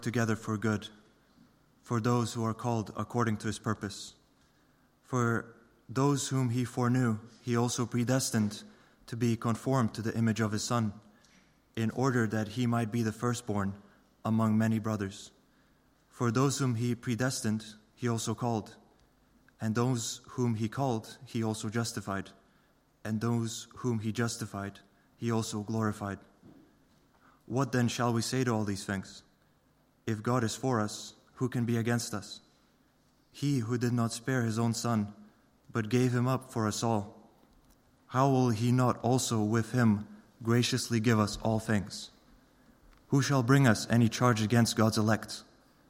together for good, for those who are called according to his purpose. For those whom he foreknew, he also predestined to be conformed to the image of his Son, in order that he might be the firstborn among many brothers. For those whom he predestined, he also called. And those whom he called, he also justified. And those whom he justified, he also glorified. What then shall we say to all these things? If God is for us, who can be against us? He who did not spare his own Son, but gave him up for us all, how will he not also with him graciously give us all things? Who shall bring us any charge against God's elect?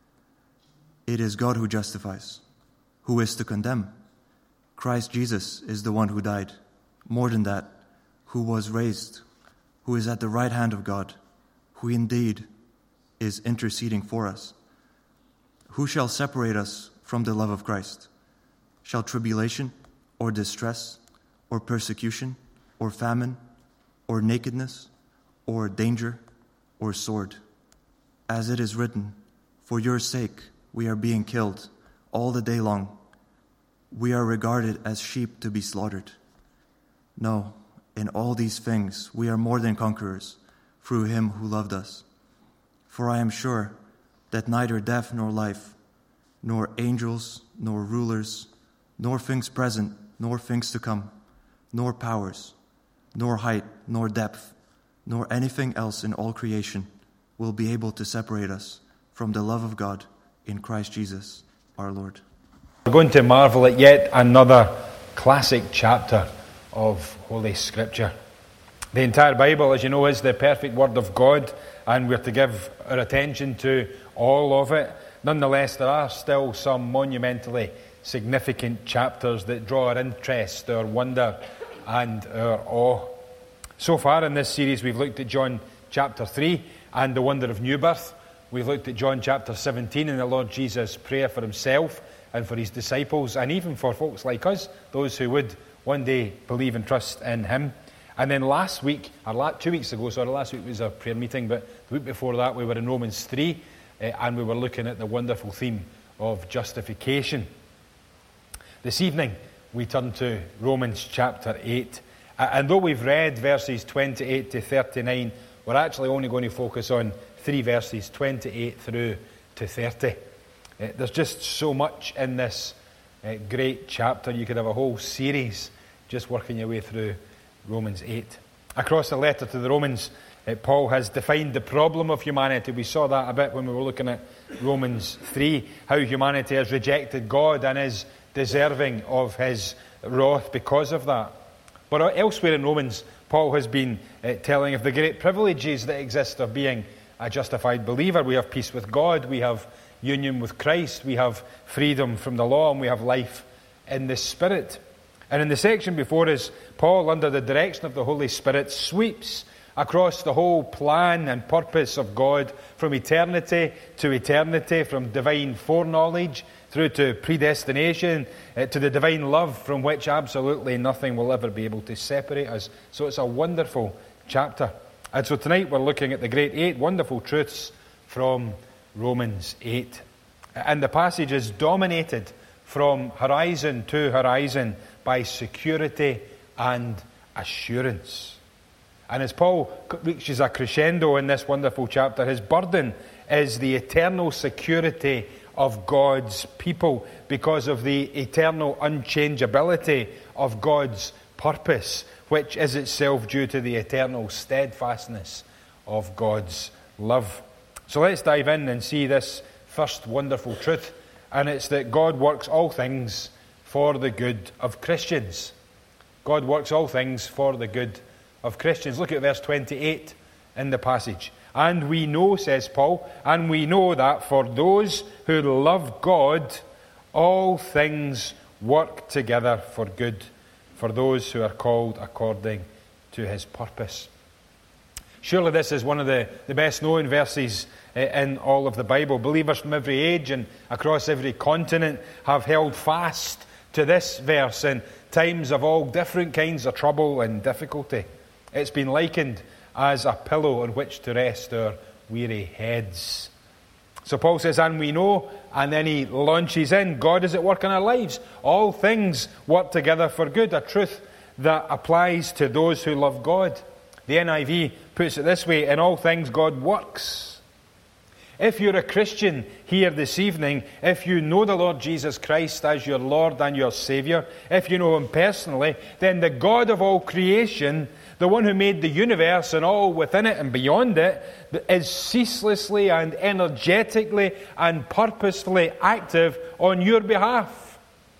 It is God who justifies. Who is to condemn? Christ Jesus is the one who died. More than that, who was raised, who is at the right hand of God, who indeed is interceding for us. Who shall separate us from the love of Christ? Shall tribulation, or distress, or persecution, or famine, or nakedness, or danger, or sword? As it is written, for your sake we are being killed all the day long. We are regarded as sheep to be slaughtered. No, in all these things we are more than conquerors through him who loved us. For I am sure that neither death nor life, nor angels, nor rulers, nor things present, nor things to come, nor powers, nor height, nor depth, nor anything else in all creation will be able to separate us from the love of God in Christ Jesus our Lord. We're going to marvel at yet another classic chapter of Holy Scripture. The entire Bible, as you know, is the perfect Word of God, and we're to give our attention to all of it. Nonetheless, there are still some monumentally significant chapters that draw our interest, our wonder, and our awe. So far in this series, we've looked at John chapter 3 and the wonder of new birth. We've looked at John chapter 17 and the Lord Jesus' prayer for himself and for his disciples, and even for folks like us, those who would one day believe and trust in him. And then last week was a prayer meeting, but the week before that we were in Romans 3, and we were looking at the wonderful theme of justification. This evening we turn to Romans chapter 8, and though we've read verses 28 to 39, we're actually only going to focus on 3 verses, 28 through to 30. There's just so much in this great chapter. You could have a whole series just working your way through Romans 8. Across the letter to the Romans, Paul has defined the problem of humanity. We saw that a bit when we were looking at Romans 3, how humanity has rejected God and is deserving of his wrath because of that. But elsewhere in Romans, Paul has been telling of the great privileges that exist of being a justified believer. We have peace with God, we have union with Christ, we have freedom from the law, and we have life in the Spirit. And in the section before us, Paul, under the direction of the Holy Spirit, sweeps across the whole plan and purpose of God from eternity to eternity, from divine foreknowledge through to predestination, to the divine love from which absolutely nothing will ever be able to separate us. So it's a wonderful chapter. And so tonight we're looking at the great 8 wonderful truths from Romans 8. And the passage is dominated from horizon to horizon by security and assurance. And as Paul reaches a crescendo in this wonderful chapter, his burden is the eternal security of God's people because of the eternal unchangeability of God's purpose, which is itself due to the eternal steadfastness of God's love. So let's dive in and see this first wonderful truth, and it's that God works all things for the good of Christians. God works all things for the good of Christians. Look at verse 28 in the passage. And we know, says Paul, and we know that for those who love God, all things work together for good, for those who are called according to his purpose. Surely this is one of the best known verses in all of the Bible. Believers from every age and across every continent have held fast to this verse in times of all different kinds of trouble and difficulty. It's been likened as a pillow on which to rest our weary heads. So Paul says, and we know, and then he launches in, God is at work in our lives. All things work together for good, a truth that applies to those who love God. The NIV puts it this way, in all things God works. If you're a Christian here this evening, if you know the Lord Jesus Christ as your Lord and your Saviour, if you know Him personally, then the God of all creation, the one who made the universe and all within it and beyond it, is ceaselessly and energetically and purposefully active on your behalf.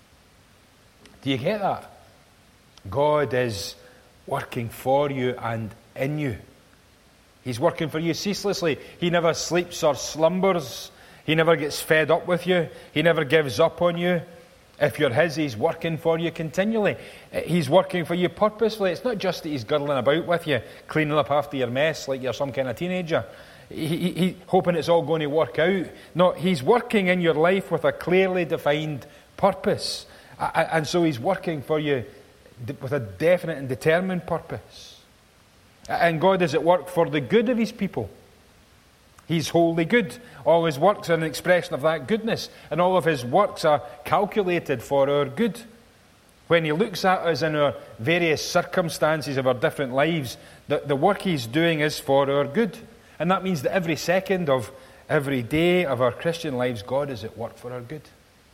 Do you get that? God is working for you and in you. He's working for you ceaselessly. He never sleeps or slumbers. He never gets fed up with you. He never gives up on you. If you're His, He's working for you continually. He's working for you purposefully. It's not just that He's girdling about with you, cleaning up after your mess like you're some kind of teenager. He hoping it's all going to work out. No, He's working in your life with a clearly defined purpose. And so He's working for you with a definite and determined purpose. And God is at work for the good of His people. He's wholly good. All His works are an expression of that goodness. And all of His works are calculated for our good. When He looks at us in our various circumstances of our different lives, the work He's doing is for our good. And that means that every second of every day of our Christian lives, God is at work for our good.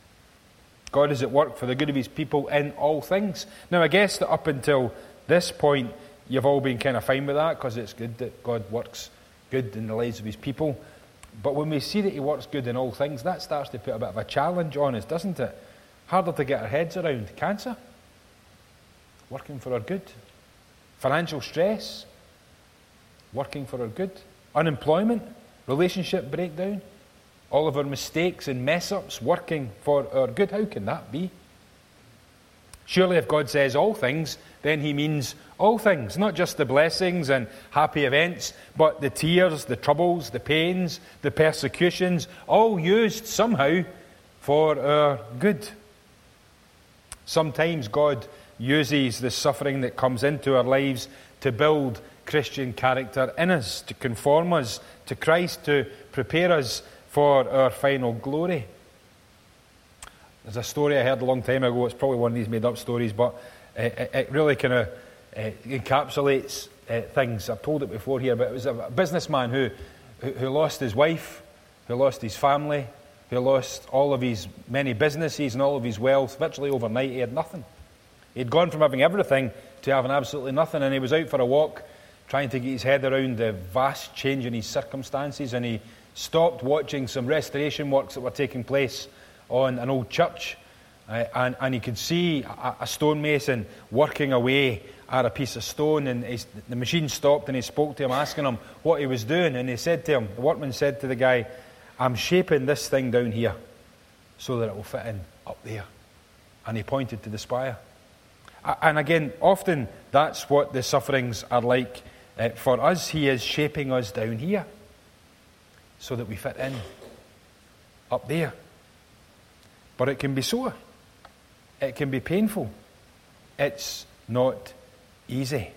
God is at work for the good of His people in all things. Now, I guess that up until this point, you've all been kind of fine with that because it's good that God works good in the lives of His people. But when we see that He works good in all things, that starts to put a bit of a challenge on us, doesn't it? Harder to get our heads around. Cancer, working for our good. Financial stress, working for our good. Unemployment, relationship breakdown, all of our mistakes and mess-ups, working for our good. How can that be? Surely if God says all things, then He means all things, not just the blessings and happy events, but the tears, the troubles, the pains, the persecutions, all used somehow for our good. Sometimes God uses the suffering that comes into our lives to build Christian character in us, to conform us to Christ, to prepare us for our final glory. There's a story I heard a long time ago. It's probably one of these made-up stories, but it really kind of encapsulates things. I've told it before here, but it was a businessman who lost his wife, who lost his family, who lost all of his many businesses and all of his wealth. Virtually overnight, he had nothing. He'd gone from having everything to having absolutely nothing, and he was out for a walk trying to get his head around the vast change in his circumstances, and he stopped watching some restoration works that were taking place on an old church, and he could see a stonemason working away at a piece of stone, and the machine stopped, and he spoke to him, asking him what he was doing, and he said to him, the workman said to the guy, "I'm shaping this thing down here so that it will fit in up there." And he pointed to the spire. And again, often that's what the sufferings are like for us. He is shaping us down here so that we fit in up there. But it can be sore. It can be painful. It's not easy.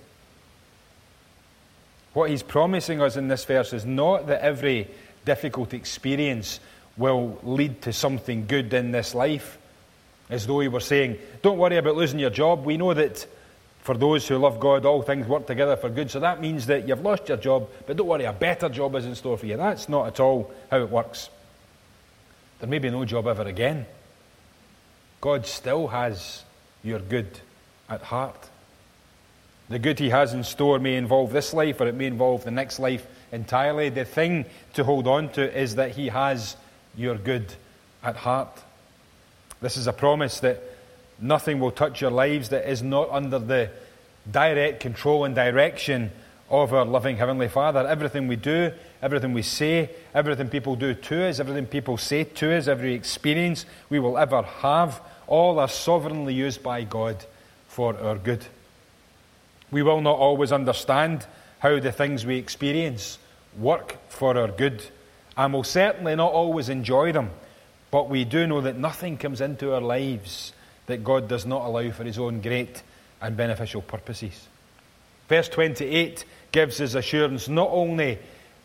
What he's promising us in this verse is not that every difficult experience will lead to something good in this life. As though he were saying, don't worry about losing your job. We know that for those who love God, all things work together for good. So that means that you've lost your job, but don't worry, a better job is in store for you. That's not at all how it works. There may be no job ever again. God still has your good at heart. The good he has in store may involve this life, or it may involve the next life entirely. The thing to hold on to is that he has your good at heart. This is a promise that nothing will touch your lives that is not under the direct control and direction of our loving Heavenly Father. Everything we do, everything we say, everything people do to us, everything people say to us, every experience we will ever have, all are sovereignly used by God for our good. We will not always understand how the things we experience work for our good, and will certainly not always enjoy them. But we do know that nothing comes into our lives that God does not allow for his own great and beneficial purposes. Verse 28 gives us assurance not only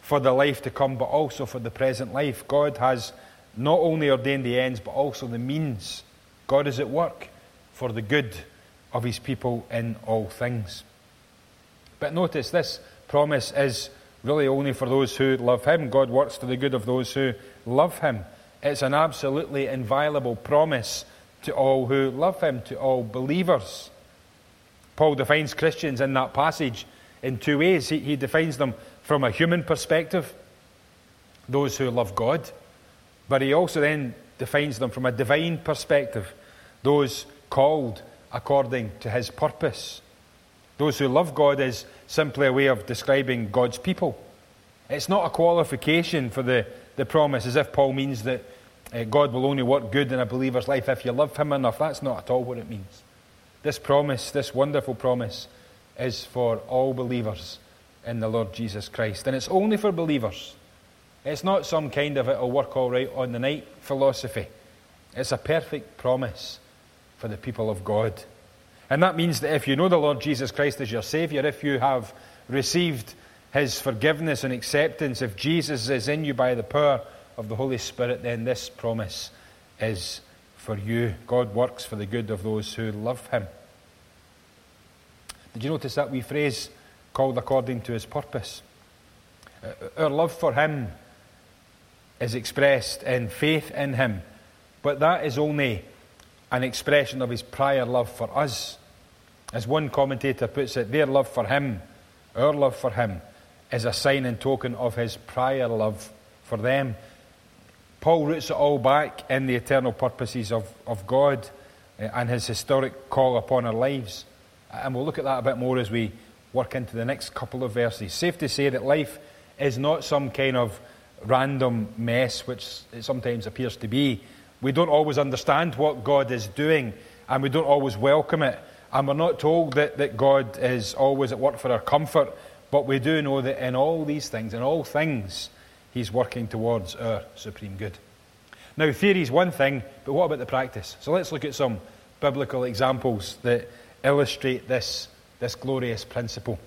for the life to come, but also for the present life. God has not only ordained the ends, but also the means. God is at work for the good of his people in all things. But notice, this promise is really only for those who love him. God works for the good of those who love him. It's an absolutely inviolable promise to all who love him, to all believers. Paul defines Christians in that passage in two ways. He defines them from a human perspective, those who love God, but he also then defines them from a divine perspective, those called according to his purpose. Those who love God is simply a way of describing God's people. It's not a qualification for the promise, as if Paul means that God will only work good in a believer's life if you love him enough. That's not at all what it means. This promise, this wonderful promise, is for all believers in the Lord Jesus Christ. And it's only for believers. It's not some kind of it'll work all right on the night philosophy. It's a perfect promise for the people of God. And that means that if you know the Lord Jesus Christ as your Saviour, if you have received his forgiveness and acceptance, if Jesus is in you by the power of the Holy Spirit, then this promise is for you. God works for the good of those who love him. Did you notice that wee phrase, called according to his purpose? Our love for him is expressed in faith in him, but that is only an expression of his prior love for us. As one commentator puts it, their love for him, our love for him, is a sign and token of his prior love for them. Paul roots it all back in the eternal purposes of God and his historic call upon our lives. And we'll look at that a bit more as we work into the next couple of verses. Safe to say that life is not some kind of random mess, which it sometimes appears to be. We don't always understand what God is doing, and we don't always welcome it. And we're not told that God is always at work for our comfort, but we do know that in all these things, in all things, he's working towards our supreme good. Now, theory is one thing, but what about the practice? So let's look at some biblical examples that illustrate this glorious principle.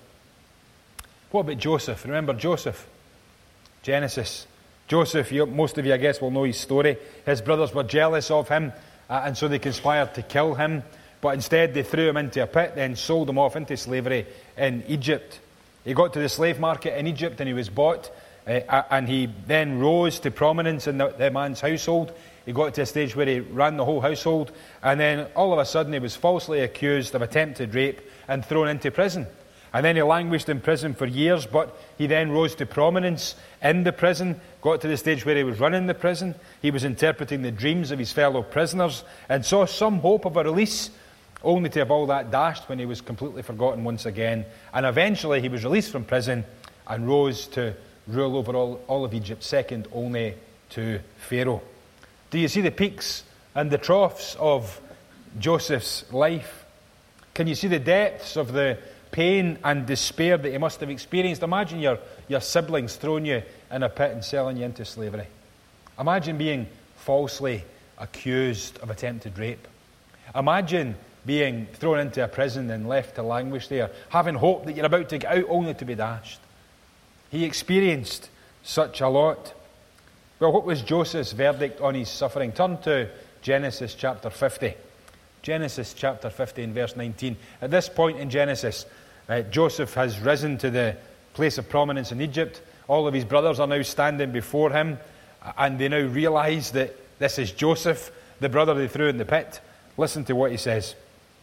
What about Joseph? Remember Joseph? Genesis. Joseph, most of you, I guess, will know his story. His brothers were jealous of him, and so they conspired to kill him. But instead, they threw him into a pit, then sold him off into slavery in Egypt. He got to the slave market in Egypt, and he was bought, and he then rose to prominence in the man's household. He got to a stage where he ran the whole household, and then all of a sudden he was falsely accused of attempted rape and thrown into prison. And then he languished in prison for years, but he then rose to prominence in the prison, got to the stage where he was running the prison. He was interpreting the dreams of his fellow prisoners and saw some hope of a release, only to have all that dashed when he was completely forgotten once again. And eventually he was released from prison and rose to rule over all of Egypt, second only to Pharaoh. Do you see the peaks and the troughs of Joseph's life? Can you see the depths of the pain and despair that he must have experienced? Imagine your siblings throwing you in a pit and selling you into slavery. Imagine being falsely accused of attempted rape. Imagine being thrown into a prison and left to languish there, having hope that you're about to get out only to be dashed. He experienced such a lot. Well, what was Joseph's verdict on his suffering? Turn to Genesis chapter 50. Genesis chapter 50 and verse 19. At this point in Genesis, Joseph has risen to the place of prominence in Egypt. All of his brothers are now standing before him, and they now realize that this is Joseph, the brother they threw in the pit. Listen to what he says.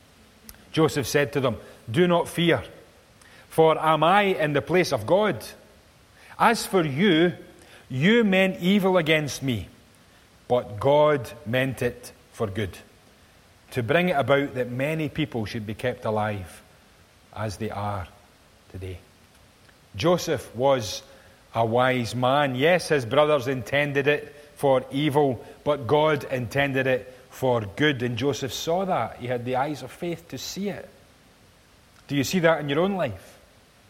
Joseph said to them, "Do not fear, for am I in the place of God? As for you, you meant evil against me, but God meant it for good, to bring it about that many people should be kept alive as they are today." Joseph was a wise man. Yes, his brothers intended it for evil, but God intended it for good. And Joseph saw that. He had the eyes of faith to see it. Do you see that in your own life?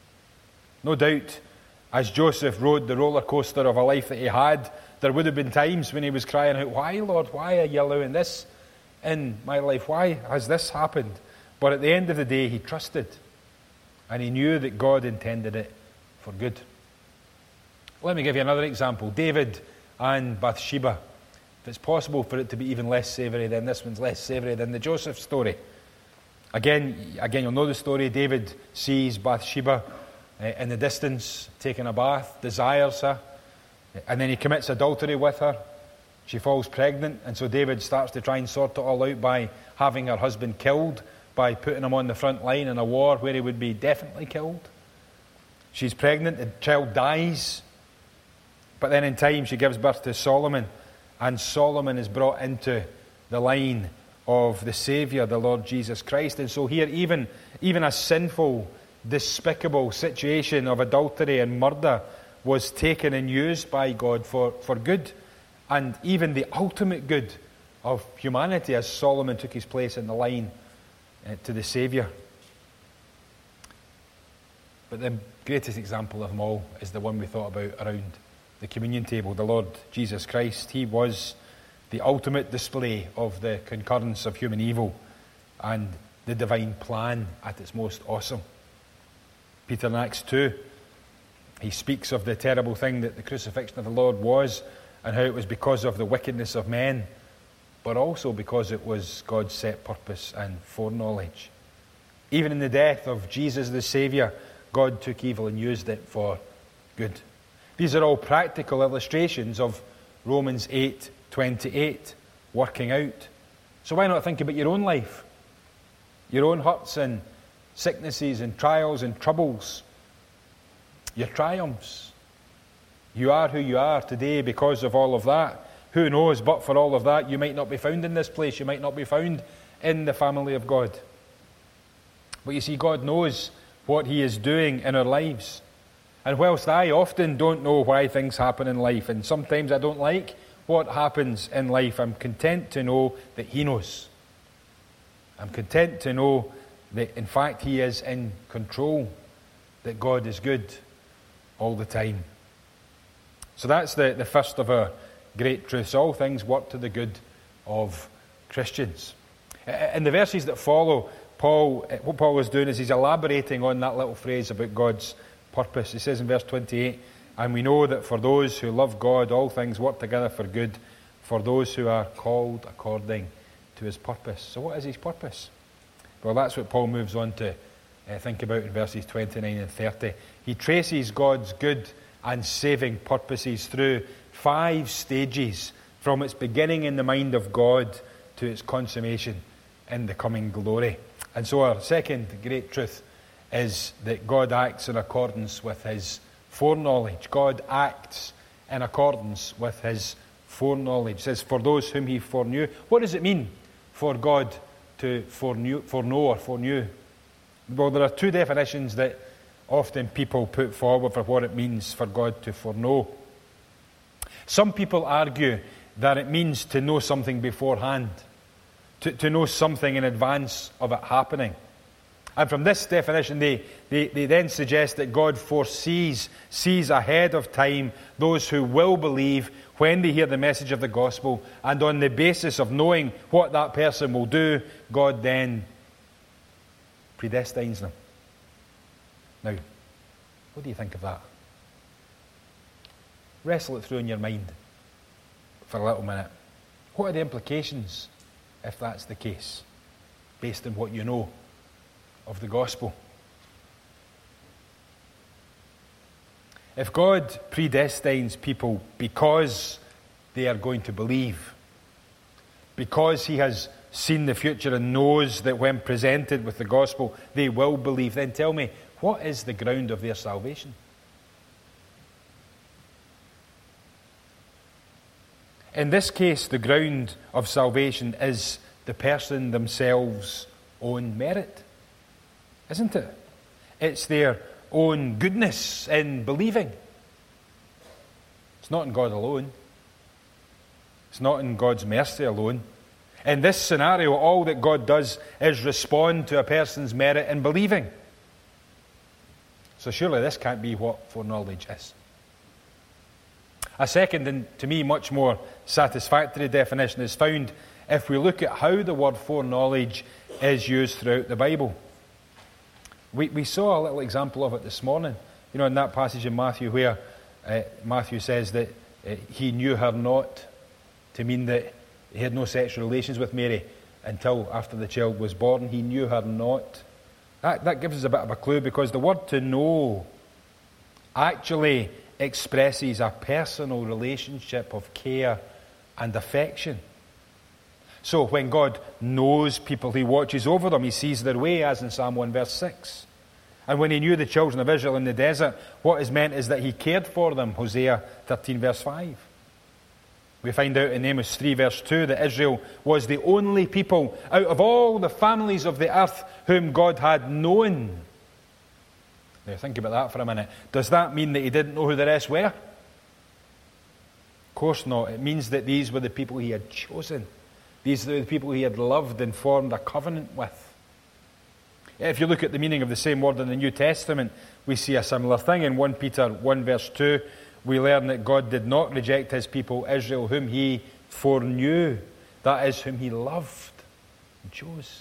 No doubt, as Joseph rode the roller coaster of a life that he had, there would have been times when he was crying out, "Why, Lord, why are you allowing this in my life? Why has this happened?" But at the end of the day, he trusted, and he knew that God intended it for good. Let me give you another example. David and Bathsheba. If it's possible for it to be even less savoury, then this one's less savoury than the Joseph story. Again, you'll know the story. David sees Bathsheba in the distance, taking a bath, desires her, and then he commits adultery with her. She falls pregnant, and so David starts to try and sort it all out by having her husband killed, by putting him on the front line in a war where he would be definitely killed. She's pregnant, the child dies, but then in time she gives birth to Solomon, and Solomon is brought into the line of the Saviour, the Lord Jesus Christ. And so here, even a sinful, despicable situation of adultery and murder was taken and used by God for good, and even the ultimate good of humanity, as Solomon took his place in the line to the Saviour. But the greatest example of them all is the one we thought about around the communion table, the Lord Jesus Christ. He was the ultimate display of the concurrence of human evil and the divine plan at its most awesome. Peter in Acts 2, he speaks of the terrible thing that the crucifixion of the Lord was, and how it was because of the wickedness of men, but also because it was God's set purpose and foreknowledge. Even in the death of Jesus the Saviour, God took evil and used it for good. These are all practical illustrations of Romans 8:28 working out. So why not think about your own life? Your own hurts and sicknesses and trials and troubles. Your triumphs. You are who you are today because of all of that. Who knows, but for all of that, you might not be found in this place. You might not be found in the family of God. But you see, God knows what He is doing in our lives. And whilst I often don't know why things happen in life, and sometimes I don't like what happens in life, I'm content to know that He knows. I'm content to know that, in fact, He is in control, that God is good all the time. So that's the first of our great truths. All things work to the good of Christians. In the verses that follow, what Paul is doing is he's elaborating on that little phrase about God's purpose. He says in verse 28, and we know that for those who love God, all things work together for good, for those who are called according to His purpose. So what is His purpose? Well, that's what Paul moves on to think about in verses 29 and 30. He traces God's good and saving purposes through 5 stages, from its beginning in the mind of God to its consummation in the coming glory. And so our second great truth is that God acts in accordance with His foreknowledge. God acts in accordance with His foreknowledge. It says, for those whom He foreknew. What does it mean for God to foreknow or foreknew? Well, there are 2 definitions that often people put forward for what it means for God to foreknow. Some people argue that it means to know something beforehand, to know something in advance of it happening. And from this definition, they then suggest that God sees ahead of time those who will believe when they hear the message of the gospel, and on the basis of knowing what that person will do, God then predestines them. Now, what do you think of that? Wrestle it through in your mind for a little minute. What are the implications if that's the case, based on what you know of the gospel? If God predestines people because they are going to believe, because He has seen the future and knows that when presented with the gospel they will believe, then tell me, what is the ground of their salvation? In this case, the ground of salvation is the person themselves' own merit, isn't it? It's their own goodness in believing. It's not in God alone. It's not in God's mercy alone. In this scenario, all that God does is respond to a person's merit in believing. So surely this can't be what foreknowledge is. A second, and to me much more satisfactory definition, is found if we look at how the word foreknowledge is used throughout the Bible. We saw a little example of it this morning, in that passage in Matthew where Matthew says that he knew her not, to mean that he had no sexual relations with Mary until after the child was born. He knew her not. That gives us a bit of a clue, because the word to know actually expresses a personal relationship of care and affection. So when God knows people, he watches over them, he sees their way, as in Psalm 1 verse 6. And when he knew the children of Israel in the desert, what is meant is that he cared for them, Hosea 13 verse 5. We find out in Amos 3 verse 2 that Israel was the only people out of all the families of the earth whom God had known. Now think about that for a minute. Does that mean that he didn't know who the rest were? Of course not. It means that these were the people he had chosen. These were the people he had loved and formed a covenant with. If you look at the meaning of the same word in the New Testament, we see a similar thing. In 1 Peter 1 verse 2, we learn that God did not reject his people Israel, whom he foreknew. That is, whom he loved and chose.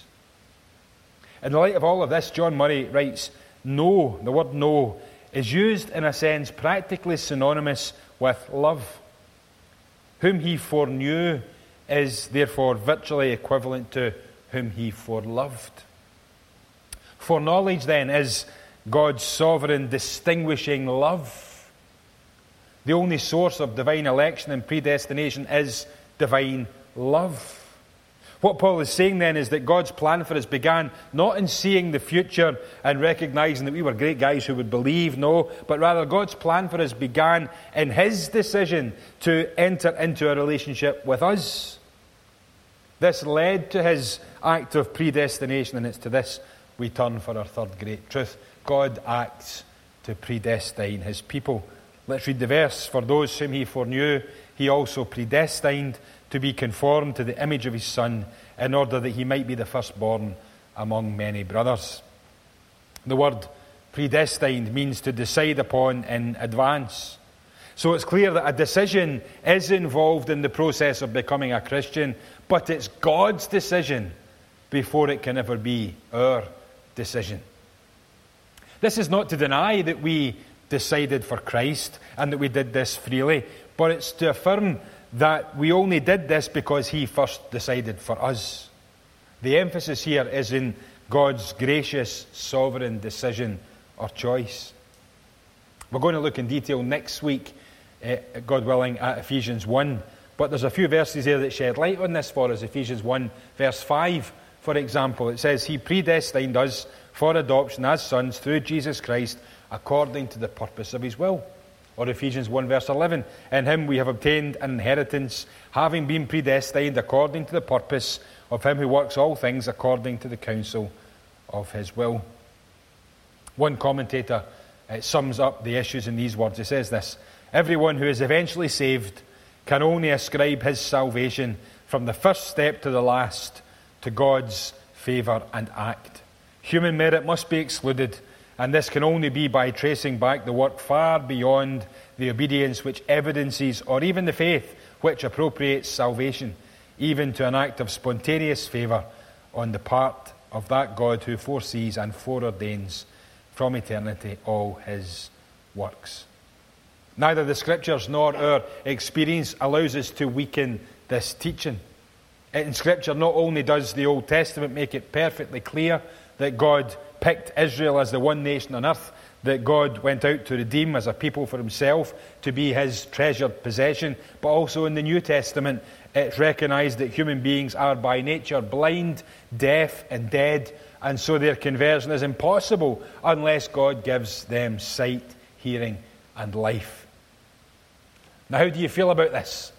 In the light of all of this, John Murray writes, know, the word know, is used in a sense practically synonymous with love. Whom he foreknew is therefore virtually equivalent to whom he foreloved. Foreknowledge then is God's sovereign distinguishing love. The only source of divine election and predestination is divine love. What Paul is saying then is that God's plan for us began not in seeing the future and recognizing that we were great guys who would believe, no, but rather God's plan for us began in his decision to enter into a relationship with us. This led to his act of predestination, and it's to this we turn for our third great truth. God acts to predestine his people. Let's read the verse. For those whom he foreknew, he also predestined to be conformed to the image of his Son, in order that he might be the firstborn among many brothers. The word predestined means to decide upon in advance. So it's clear that a decision is involved in the process of becoming a Christian, but it's God's decision before it can ever be our decision. This is not to deny that we decided for Christ and that we did this freely, but it's to affirm that we only did this because he first decided for us. The emphasis here is in God's gracious, sovereign decision or choice. We're going to look in detail next week, God willing, at Ephesians 1, but there's a few verses there that shed light on this for us. Ephesians 1 verse 5, for example, it says, he predestined us for adoption as sons through Jesus Christ, according to the purpose of his will. Or Ephesians 1 verse 11, in him we have obtained an inheritance, having been predestined according to the purpose of him who works all things according to the counsel of his will. One commentator sums up the issues in these words. He says this: everyone who is eventually saved can only ascribe his salvation from the first step to the last to God's favour and act. Human merit must be excluded, and this can only be by tracing back the work far beyond the obedience which evidences, or even the faith which appropriates salvation, even to an act of spontaneous favour on the part of that God who foresees and foreordains from eternity all his works. Neither the Scriptures nor our experience allows us to weaken this teaching. In Scripture, not only does the Old Testament make it perfectly clear that God picked Israel as the one nation on earth, that God went out to redeem as a people for himself, to be his treasured possession, but also in the New Testament it's recognised that human beings are by nature blind, deaf and dead, and so their conversion is impossible unless God gives them sight, hearing and life. Now, how do you feel about this?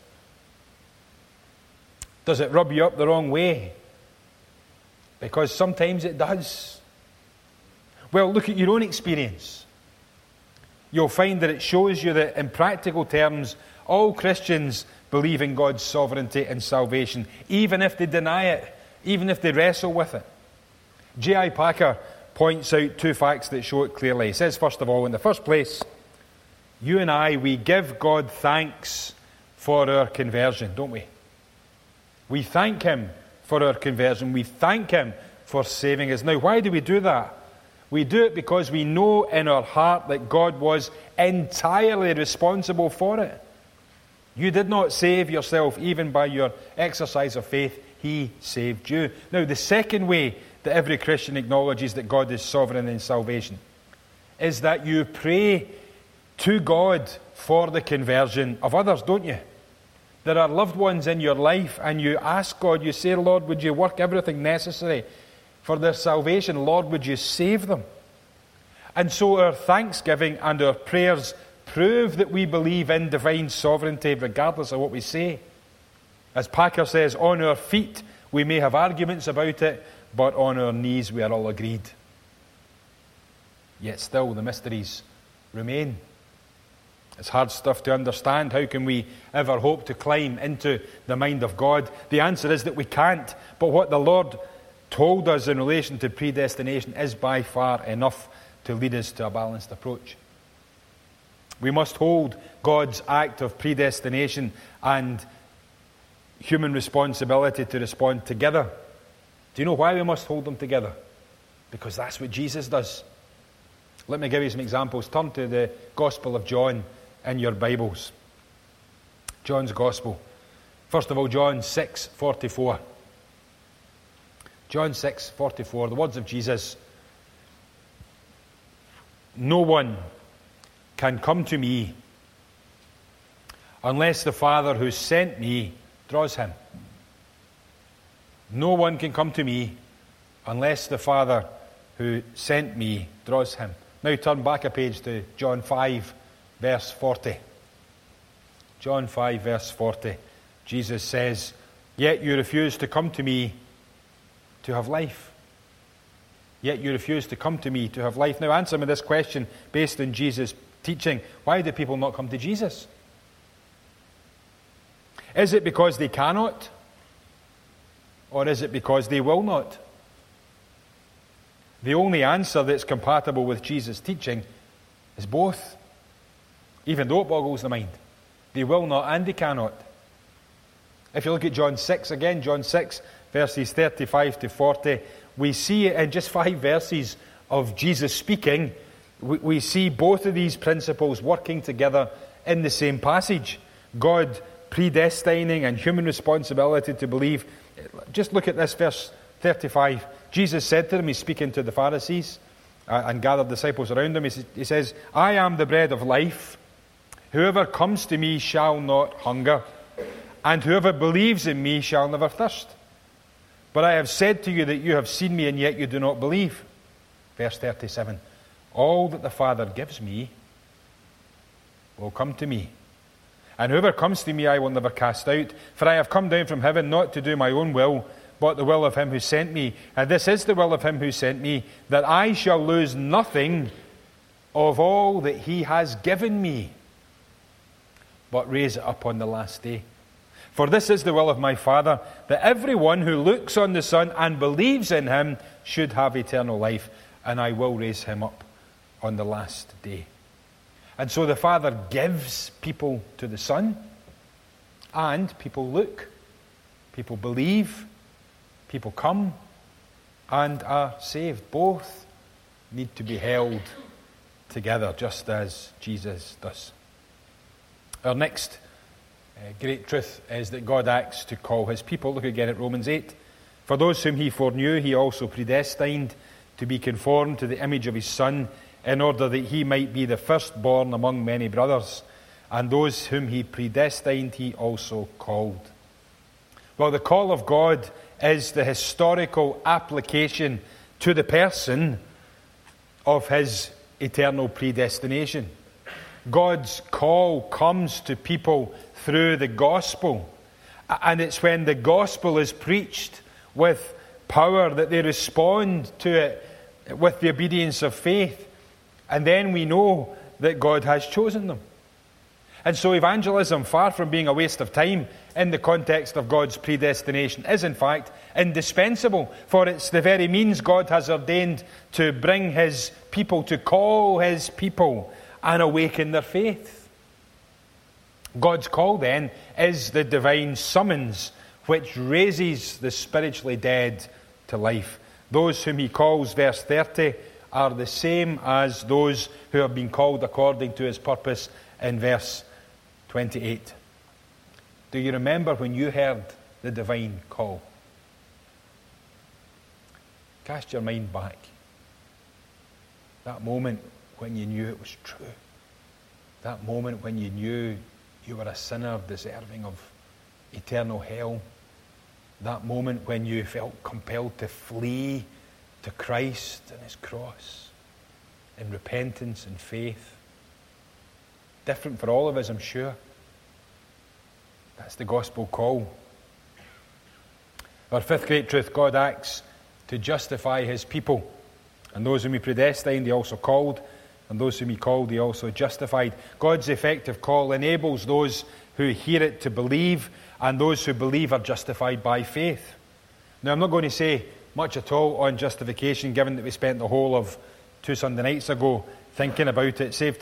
Does it rub you up the wrong way? Because sometimes it does. Well, look at your own experience. You'll find that it shows you that in practical terms, all Christians believe in God's sovereignty and salvation, even if they deny it, even if they wrestle with it. J.I. Packer points out two facts that show it clearly. He says, first of all, in the first place, you and I, we give God thanks for our conversion, don't we? We thank him for our conversion. We thank him for saving us. Now, why do we do that? We do it because we know in our heart that God was entirely responsible for it. You did not save yourself even by your exercise of faith. He saved you. Now, the second way that every Christian acknowledges that God is sovereign in salvation is that you pray to God for the conversion of others, don't you? There are loved ones in your life and you ask God, you say, Lord, would you work everything necessary for their salvation? Lord, would you save them? And so our thanksgiving and our prayers prove that we believe in divine sovereignty regardless of what we say. As Packer says, on our feet we may have arguments about it, but on our knees we are all agreed. Yet still the mysteries remain. It's hard stuff to understand. How can we ever hope to climb into the mind of God? The answer is that we can't. But what the Lord told us in relation to predestination is by far enough to lead us to a balanced approach. We must hold God's act of predestination and human responsibility to respond together. Do you know why we must hold them together? Because that's what Jesus does. Let me give you some examples. Turn to the Gospel of John in your Bibles. John's Gospel. First of all, John 6:44. John 6:44, the words of Jesus. No one can come to me unless the Father who sent me draws him. No one can come to me unless the Father who sent me draws him. Now turn back a page to John 5, verse 40. John 5, verse 40. Jesus says, yet you refuse to come to me to have life. Yet you refuse to come to me to have life. Now answer me this question based on Jesus' teaching. Why do people not come to Jesus? Is it because they cannot? Or is it because they will not? The only answer that's compatible with Jesus' teaching is both. Even though it boggles the mind. They will not and they cannot. If you look at John 6 again, John 6, verses 35 to 40, we see in just 5 verses of Jesus speaking, we see both of these principles working together in the same passage. God predestining and human responsibility to believe. Just look at this verse 35. Jesus said to them, he's speaking to the Pharisees and gathered disciples around him. He says, I am the bread of life. Whoever comes to me shall not hunger, and whoever believes in me shall never thirst. But I have said to you that you have seen me, and yet you do not believe. Verse 37. All that the Father gives me will come to me. And whoever comes to me I will never cast out. For I have come down from heaven not to do my own will, but the will of him who sent me. And this is the will of him who sent me, that I shall lose nothing of all that he has given me, but raise it up on the last day. For this is the will of my Father, that everyone who looks on the Son and believes in him should have eternal life, and I will raise him up on the last day. And so the Father gives people to the Son, and people look, people believe, people come and are saved. Both need to be held together, just as Jesus does. Our next great truth is that God acts to call his people. Look again at Romans 8. For those whom he foreknew, he also predestined to be conformed to the image of his Son, in order that he might be the firstborn among many brothers. And those whom he predestined, he also called. Well, the call of God is the historical application to the person of his eternal predestination. God's call comes to people through the gospel. And it's when the gospel is preached with power that they respond to it with the obedience of faith. And then we know that God has chosen them. And so evangelism, far from being a waste of time in the context of God's predestination, is in fact indispensable. For it's the very means God has ordained to bring his people, to call his people and awaken their faith. God's call then is the divine summons which raises the spiritually dead to life. Those whom he calls, verse 30, are the same as those who have been called according to his purpose in verse 28. Do you remember when you heard the divine call? Cast your mind back. That moment when you knew it was true. That moment when you knew you were a sinner deserving of eternal hell. That moment when you felt compelled to flee to Christ and his cross in repentance and faith. Different for all of us, I'm sure. That's the gospel call. Our fifth great truth: God acts to justify his people. And those whom he predestined, he also called. And those whom he called, he also justified. God's effective call enables those who hear it to believe, and those who believe are justified by faith. Now, I'm not going to say much at all on justification, given that we spent the whole of 2 Sunday nights ago thinking about it. Safe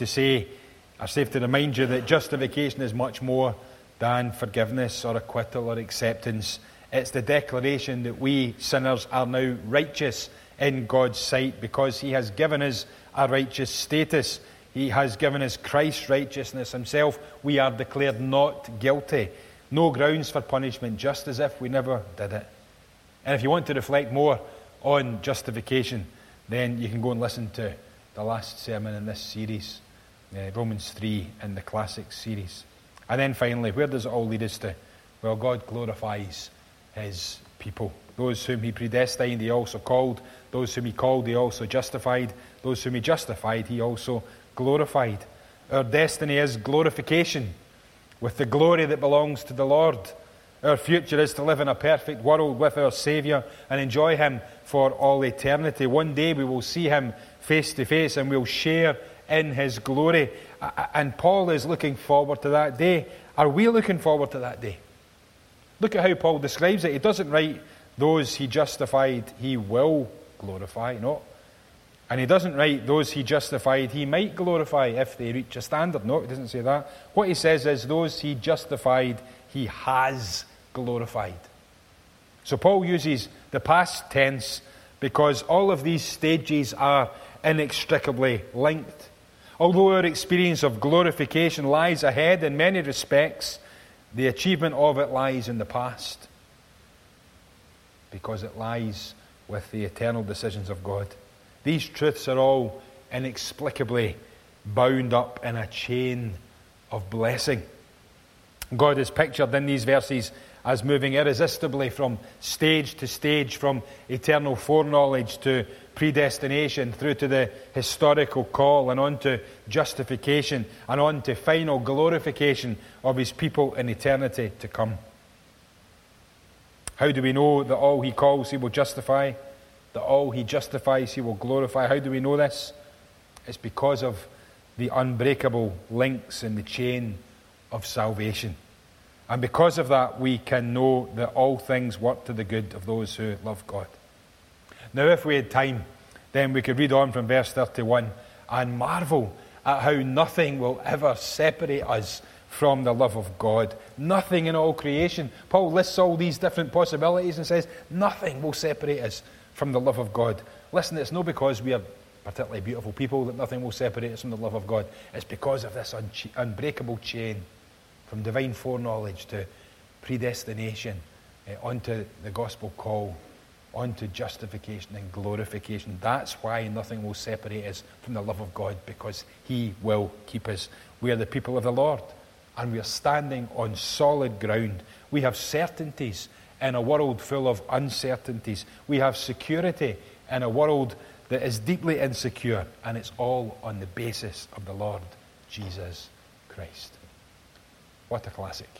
to remind you that justification is much more than forgiveness or acquittal or acceptance. It's the declaration that we sinners are now righteous in God's sight because he has given us a righteous status. He has given us Christ's righteousness himself. We are declared not guilty. No grounds for punishment, just as if we never did it. And if you want to reflect more on justification, then you can go and listen to the last sermon in this series, Romans 3 in the Classics series. And then finally, where does it all lead us to? Well, God glorifies his people. Those whom he predestined, he also called. Those whom he called, he also justified. Those whom he justified, he also glorified. Our destiny is glorification, with the glory that belongs to the Lord. Our future is to live in a perfect world with our Saviour and enjoy him for all eternity. One day we will see him face to face and we'll share in his glory. And Paul is looking forward to that day. Are we looking forward to that day? Look at how Paul describes it. He doesn't write, those he justified, he will glorify. No. And he doesn't write, those he justified, he might glorify if they reach a standard. No, he doesn't say that. What he says is, those he justified, he has glorified. So Paul uses the past tense because all of these stages are inextricably linked. Although our experience of glorification lies ahead in many respects, the achievement of it lies in the past because it lies with the eternal decisions of God. These truths are all inexplicably bound up in a chain of blessing. God is pictured in these verses as moving irresistibly from stage to stage, from eternal foreknowledge to predestination, through to the historical call, and on to justification, and on to final glorification of his people in eternity to come. How do we know that all he calls he will justify? That all he justifies he will glorify? How do we know this? It's because of the unbreakable links in the chain of salvation. And because of that, we can know that all things work to the good of those who love God. Now, if we had time, then we could read on from verse 31 and marvel at how nothing will ever separate us from the love of God. Nothing in all creation. Paul lists all these different possibilities and says, nothing will separate us from the love of God. Listen, it's not because we are particularly beautiful people that nothing will separate us from the love of God. It's because of this unbreakable chain from divine foreknowledge to predestination, onto the gospel call, onto justification and glorification. That's why nothing will separate us from the love of God, because he will keep us. We are the people of the Lord, and we are standing on solid ground. We have certainties in a world full of uncertainties. We have security in a world that is deeply insecure, and it's all on the basis of the Lord Jesus Christ. What a classic.